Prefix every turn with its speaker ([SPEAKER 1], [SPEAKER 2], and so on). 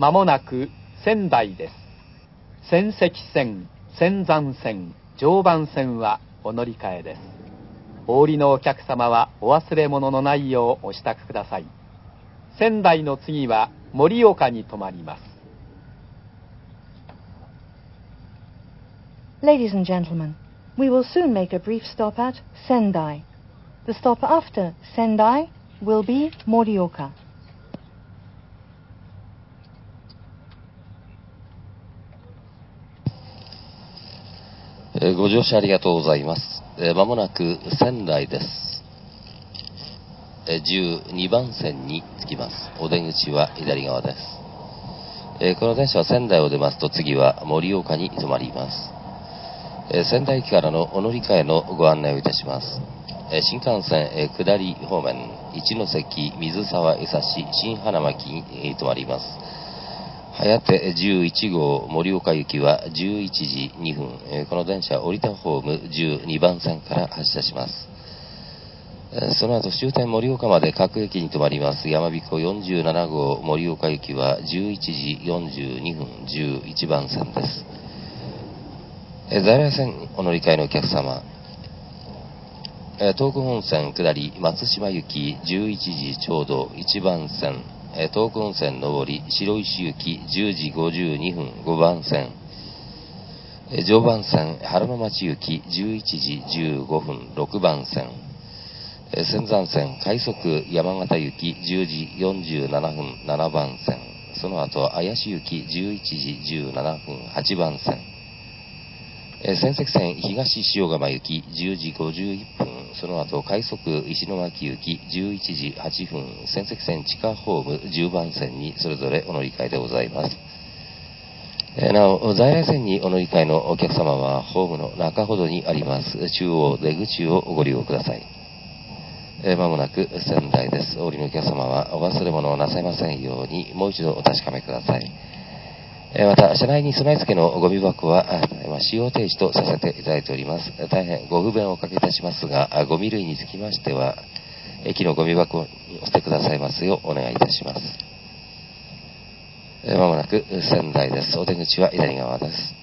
[SPEAKER 1] まもなく仙台です。仙石線、仙山線、常磐線はお乗り換えです。お降りのお客様はお忘れ物のないようお支度ください。仙台の次は盛岡に停まります。
[SPEAKER 2] Ladies and gentlemen, we will soon make a brief stop at Sendai. The stop after Sendai will be Morioka.
[SPEAKER 3] ご乗車ありがとうございます。まもなく仙台です。12番線に着きます。お出口は左側です。この電車は仙台を出ますと次は盛岡に停まります。仙台駅からのお乗り換えのご案内をいたします。新幹線下り方面、一ノ関、水沢、江差、新花巻に停まります。早手11号盛岡行きは11時2分、この電車降りたホーム12番線から発車します。その後終点盛岡まで各駅に停まりますやまびこ47号盛岡行きは11時42分11番線です。在来線お乗り換えのお客様、東北本線下り松島行き11時ちょうど1番線、東北本線上り白石行き10時52分5番線、常磐線原の町行き11時15分6番線、仙山線快速山形行き10時47分7番線、その後綾市行き11時17分8番線、仙石線東塩釜行き10時51分、その後快速石巻行き11時8分、仙石線地下ホーム10番線にそれぞれお乗り換えでございます。なお在来線にお乗り換えのお客様はホームの中ほどにあります中央出口をご利用ください。まもなく仙台です。お降りのお客様はお忘れ物をなさいませんようにもう一度お確かめください。また車内に備え付けのゴミ箱は使用停止とさせていただいております。大変ご不便をおかけいたしますが、ゴミ類につきましては駅のゴミ箱にお捨てくださいますようお願いいたします。まもなく仙台です。お出口は左側です。